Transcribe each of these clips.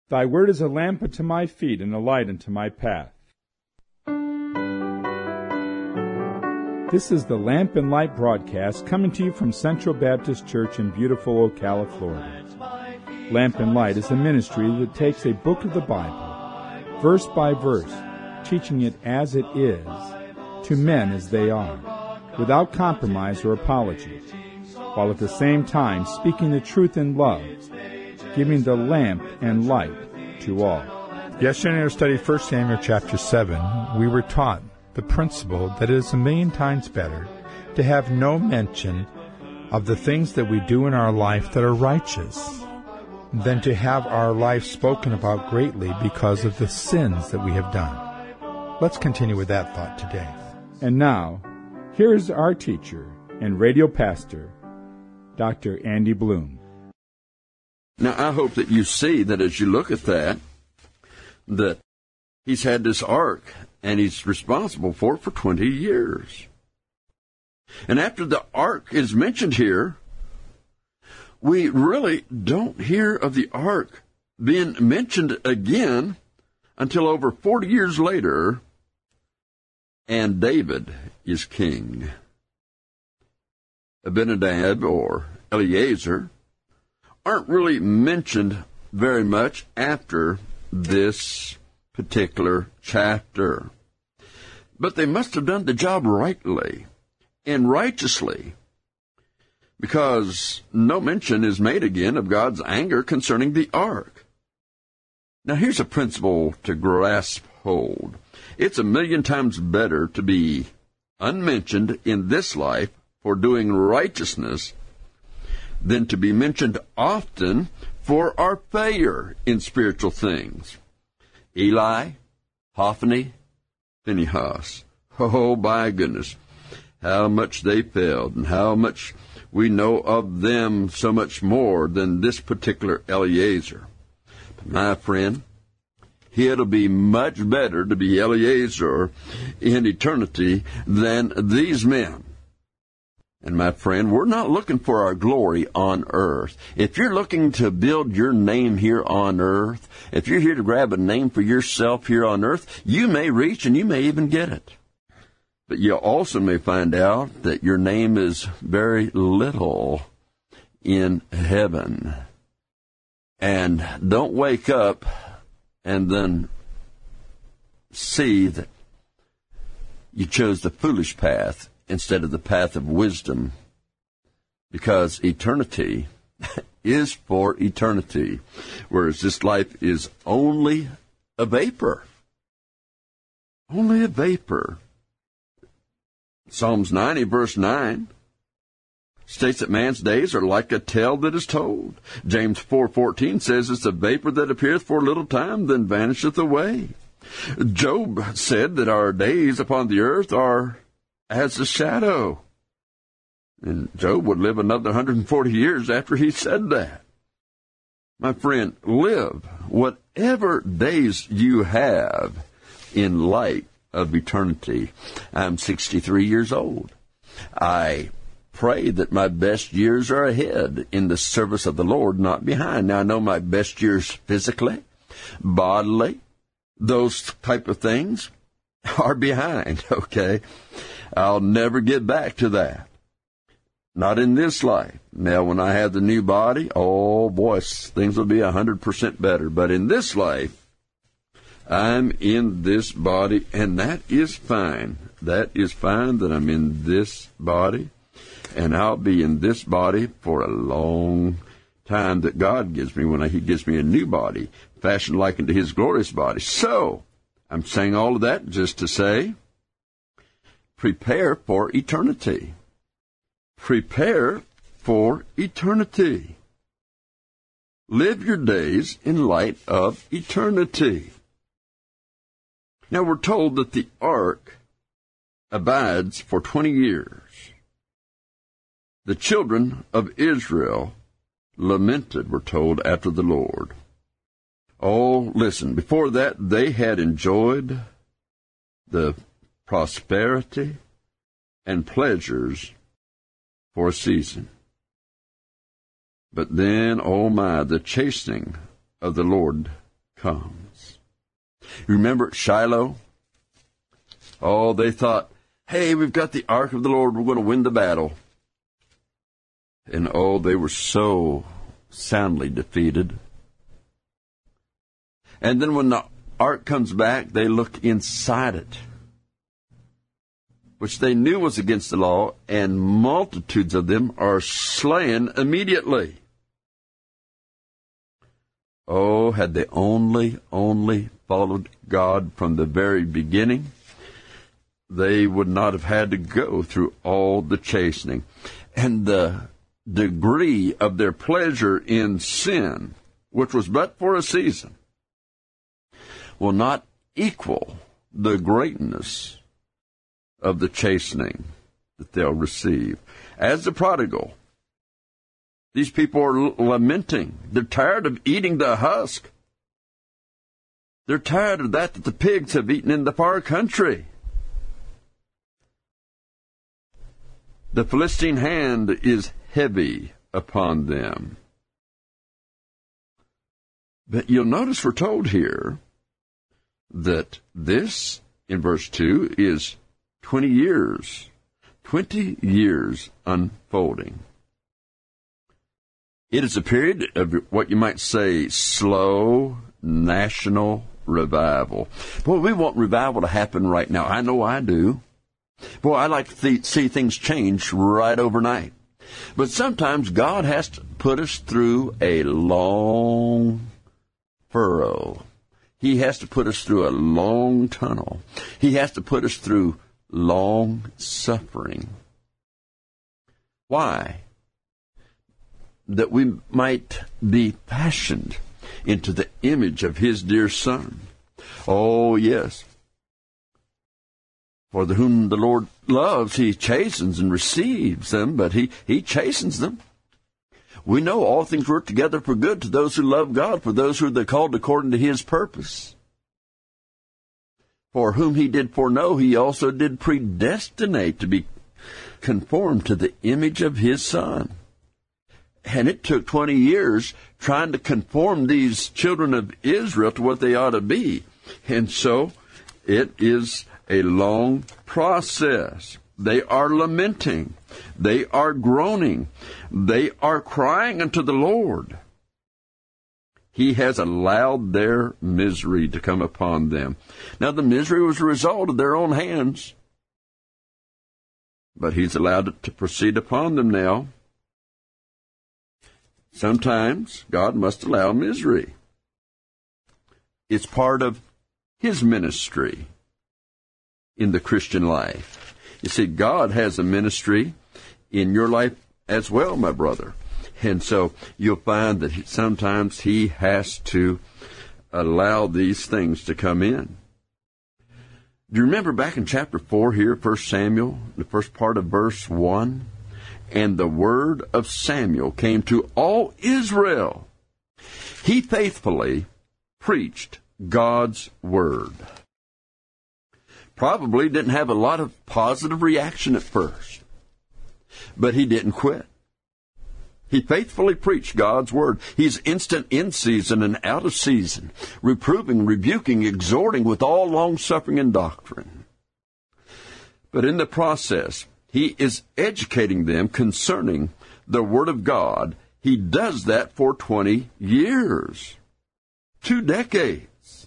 Thy word is a lamp unto my feet and a light unto my path. This is the Lamp and Light broadcast coming to you from Central Baptist Church in beautiful Ocala, Florida. Lamp and Light is a ministry that takes a book of the Bible, verse by verse, teaching it as it is, to men as they are, without compromise or apology, while at the same time speaking the truth in love, giving the lamp and light to all. Yesterday in our study 1 Samuel chapter 7, we were taught the principle that it is a million times better to have no mention of the things that we do in our life that are righteous than to have our life spoken about greatly because of the sins that we have done. Let's continue with that thought today. And now, here is our teacher and radio pastor, Dr. Andy Bloom. Now, I hope that you see that as you look at that he's had this ark, and he's responsible for it for 20 years. And after the ark is mentioned here, we really don't hear of the ark being mentioned again until over 40 years later, and David is king. Abinadab or Eleazar aren't really mentioned very much after this particular chapter. But they must have done the job rightly and righteously, because no mention is made again of God's anger concerning the ark. Now here's a principle to grasp hold. It's a million times better to be unmentioned in this life for doing righteousness than to be mentioned often for our failure in spiritual things. Eli, Hophni, Phinehas. Oh, my goodness, how much they failed and how much we know of them, so much more than this particular Eleazar. But my friend, it'll be much better to be Eleazar in eternity than these men. And my friend, we're not looking for our glory on earth. If you're looking to build your name here on earth, if you're here to grab a name for yourself here on earth, you may reach and you may even get it. But you also may find out that your name is very little in heaven. And don't wake up and then see that you chose the foolish path instead of the path of wisdom, because eternity is for eternity, whereas this life is only a vapor. Only a vapor. Psalms 90, verse 9, states that man's days are like a tale that is told. James 4:14 says it's a vapor that appeareth for a little time, then vanisheth away. Job said that our days upon the earth are as a shadow. And Job would live another 140 years after he said that. My friend, live whatever days you have in light of eternity. I'm 63 years old. I pray that my best years are ahead in the service of the Lord, not behind. Now, I know my best years physically, bodily, those type of things are behind, okay? I'll never get back to that. Not in this life. Now, when I have the new body, oh boy, things will be 100% better. But in this life, I'm in this body, and that is fine. That is fine that I'm in this body, and I'll be in this body for a long time that God gives me when He gives me a new body, fashioned like unto His glorious body. So, I'm saying all of that just to say, prepare for eternity. Prepare for eternity. Live your days in light of eternity. Now we're told that the ark abides for 20 years. The children of Israel lamented, we're told, after the Lord. Oh, listen, before that they had enjoyed the prosperity and pleasures for a season. But then, oh my, the chastening of the Lord comes. You remember at Shiloh? Oh, they thought, hey, we've got the ark of the Lord, we're going to win the battle. And oh, they were so soundly defeated. And then when the ark comes back, they look inside it, which they knew was against the law, and multitudes of them are slain immediately. Oh, had they only followed God from the very beginning, they would not have had to go through all the chastening. And the degree of their pleasure in sin, which was but for a season, will not equal the greatness of the chastening that they'll receive. As the prodigal, these people are lamenting. They're tired of eating the husk. They're tired of that the pigs have eaten in the far country. The Philistine hand is heavy upon them. But you'll notice we're told here that this, in verse 2, is 20 years. 20 years unfolding. It is a period of what you might say slow national revival. Boy, we want revival to happen right now. I know I do. Boy, I like to see things change right overnight. But sometimes God has to put us through a long furrow. He has to put us through a long tunnel. He has to put us through long suffering. Why? That we might be fashioned into the image of His dear Son. Oh, yes. For whom the Lord loves, He chastens and receives them, but He chastens them. We know all things work together for good to those who love God, for those who are called according to His purpose. For whom He did foreknow, He also did predestinate to be conformed to the image of His Son. And it took 20 years trying to conform these children of Israel to what they ought to be. And so it is a long process. They are lamenting. They are groaning. They are crying unto the Lord. He has allowed their misery to come upon them. Now, the misery was a result of their own hands, but He's allowed it to proceed upon them now. Sometimes God must allow misery. It's part of His ministry in the Christian life. You see, God has a ministry in your life as well, my brother. And so you'll find that sometimes He has to allow these things to come in. Do you remember back in chapter 4 here, 1 Samuel, the first part of verse 1? And the word of Samuel came to all Israel. He faithfully preached God's word. Probably didn't have a lot of positive reaction at first, but he didn't quit. He faithfully preached God's word. He's instant in season and out of season, reproving, rebuking, exhorting with all long-suffering and doctrine. But in the process, He is educating them concerning the Word of God. He does that for 20 years. 2 decades.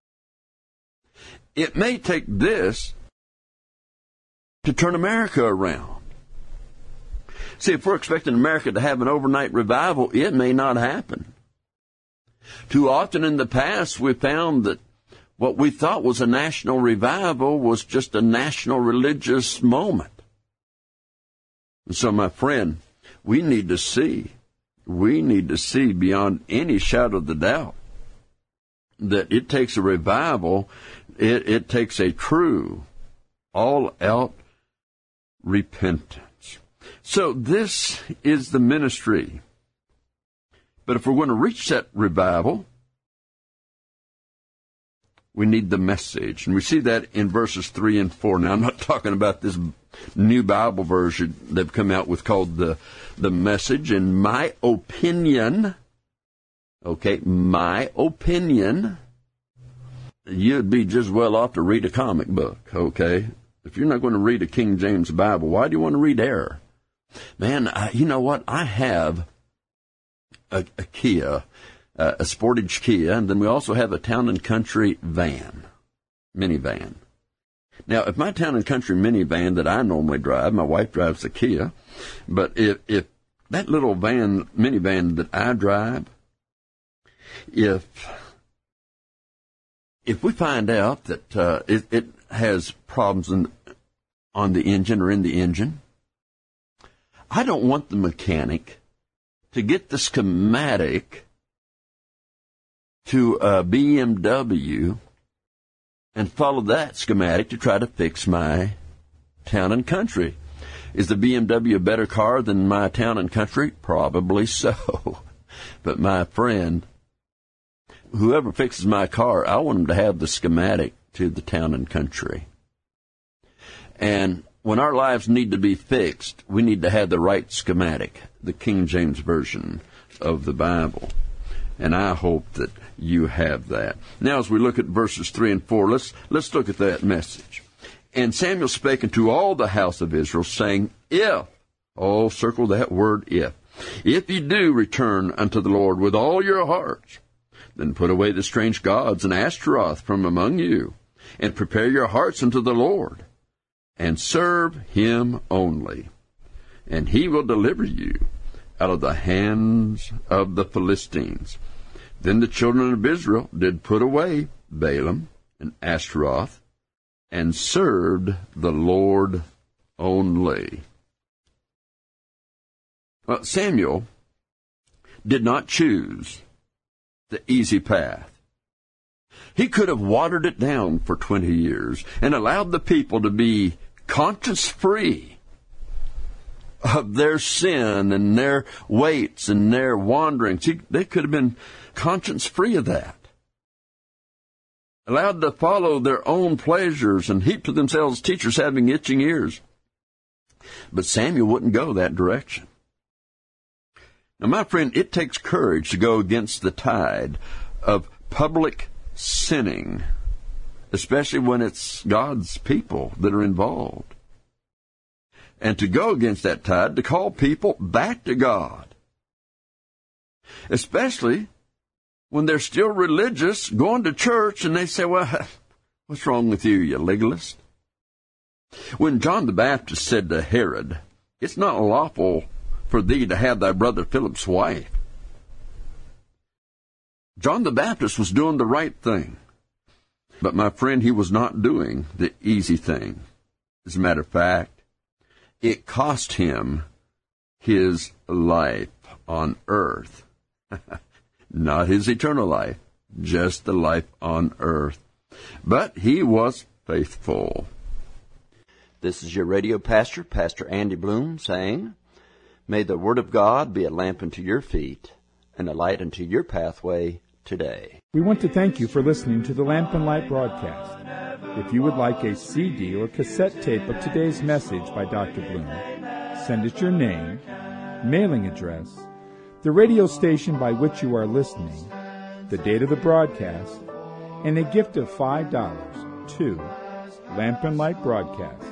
It may take this to turn America around. See, if we're expecting America to have an overnight revival, it may not happen. Too often in the past, we found that what we thought was a national revival was just a national religious moment. And so, my friend, we need to see beyond any shadow of the doubt that it takes a revival, it takes a true, all-out repentance. So this is the ministry. But if we're going to reach that revival, we need the message. And we see that in verses 3 and 4. Now, I'm not talking about this new Bible version they've come out with called the Message. In my opinion, Okay, my opinion, you'd be just well off to read a comic book, okay? If you're not going to read a King James Bible, why do you want to read error? Man, you know what? I have a Kia, a Sportage Kia, and then we also have a Town & Country van, minivan. Now, if my Town & Country minivan that I normally drive, my wife drives a Kia, but if that little minivan that I drive, if we find out that it has problems on the engine or in the engine, I don't want the mechanic to get the schematic to a BMW and follow that schematic to try to fix my Town & Country. Is the BMW a better car than my Town & Country? Probably so. But my friend, whoever fixes my car, I want them to have the schematic to the Town & Country. And when our lives need to be fixed, we need to have the right schematic, the King James Version of the Bible. And I hope that you have that. Now, as we look at verses 3 and 4, let's look at that message. And Samuel spake unto all the house of Israel, saying, circle that word if ye do return unto the Lord with all your hearts, then put away the strange gods and Ashtaroth from among you, and prepare your hearts unto the Lord, and serve him only, and he will deliver you out of the hands of the Philistines. Then the children of Israel did put away Balaam and Ashtaroth, and served the Lord only. Well, Samuel did not choose the easy path. He could have watered it down for 20 years and allowed the people to be conscience-free of their sin and their weights and their wanderings. They could have been conscience-free of that. Allowed to follow their own pleasures and heap to themselves teachers having itching ears. But Samuel wouldn't go that direction. Now, my friend, it takes courage to go against the tide of public sinning, especially when it's God's people that are involved. And to go against that tide, to call people back to God. Especially when they're still religious, going to church, and they say, well, what's wrong with you, you legalist? When John the Baptist said to Herod, it's not lawful for thee to have thy brother Philip's wife, John the Baptist was doing the right thing. But my friend, he was not doing the easy thing. As a matter of fact, it cost him his life on earth. Not his eternal life, just the life on earth. But he was faithful. This is your radio pastor, Pastor Andy Bloom, saying, may the Word of God be a lamp unto your feet and a light unto your pathway today. We want to thank you for listening to the Lamp and Light broadcast. If you would like a CD or cassette tape of today's message by Dr. Bloom, send us your name, mailing address, the radio station by which you are listening, the date of the broadcast, and a gift of $5 to Lamp and Light Broadcast,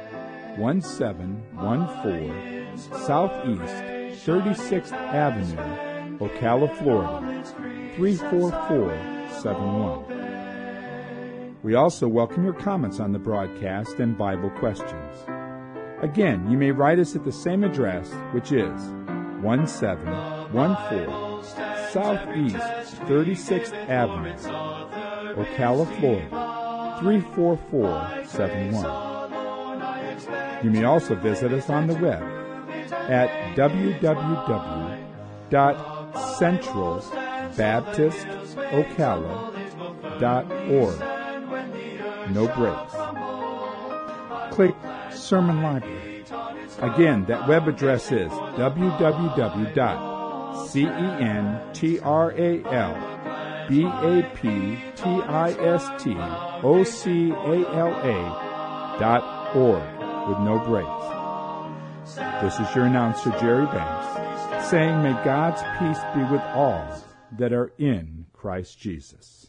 1714 Southeast 36th Avenue, Ocala, Florida, 34471. We also welcome your comments on the broadcast and Bible questions. Again, you may write us at the same address, which is 1714 Southeast 36th Avenue, Ocala, Florida, 34471. You may also visit us on the web at www.centralbaptistocala.org. No breaks. Click Sermon Library. Again, that web address is www.centralbaptistocala.org with no breaks. This is your announcer, Jerry Banks, saying may God's peace be with all that are in Christ Jesus.